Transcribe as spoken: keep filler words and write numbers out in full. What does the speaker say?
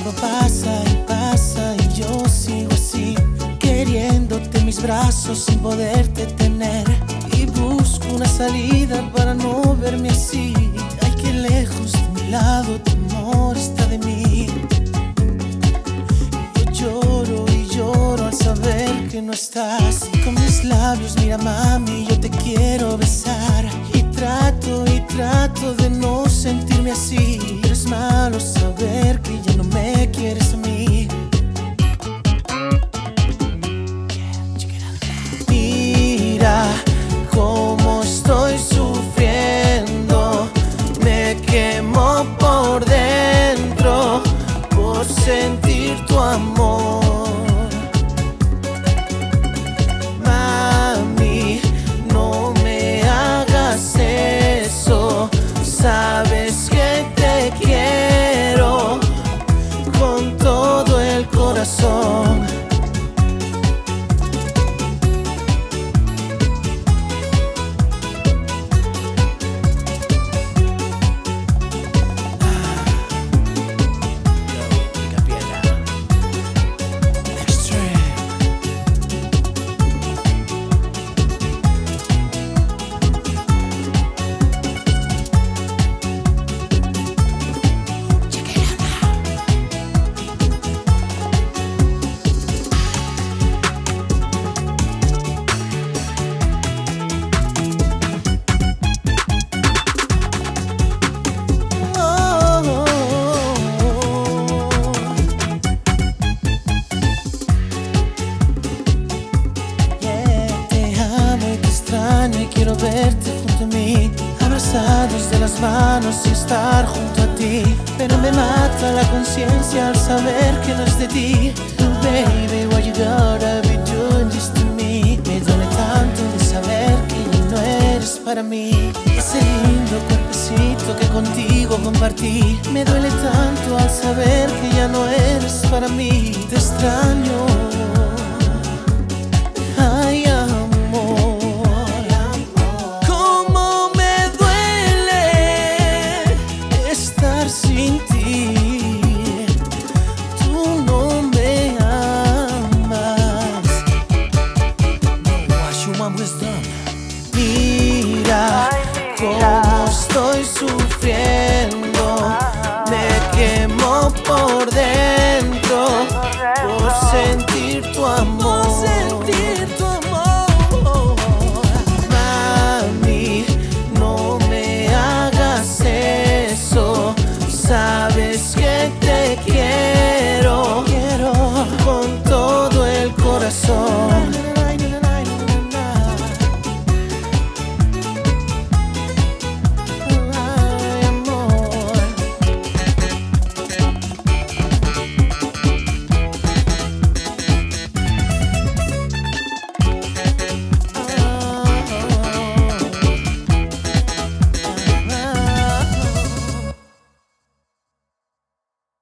tiempo pasa y pasa y yo sigo así, queriéndote en mis brazos sin poderte tener. Y busco una salida para no verme así. Ay, qué lejos de mi lado tu amor está de mí. Yo lloro y lloro al saber que no estás. Con mis labios, mira mami, yo te quiero besar. Y trato y trato de no sentirme así, pero es malo saber que ya no me quieres a mí. Mira cómo estoy sufriendo, me quemo por dentro por sentir tu amor. Mami, no me hagas eso, sabes que te quiero con todo el corazón. Quiero verte junto a mí, abrazados de las manos y estar junto a ti. Pero me mata la conciencia al saber que no es de ti. Baby, what you gotta be doing this to me. Me duele tanto de saber que ya no eres para mí. Ese lindo cuerpecito que contigo compartí. Me duele tanto al saber que ya no eres para mí. Te extraño. Ay, amor. Sin ti, tú no me amas. No, wash your mom wisdom. Mira cómo estoy sufriendo, me quemo por dentro por sentir tu amor. Mami, no me hagas eso, sabes que te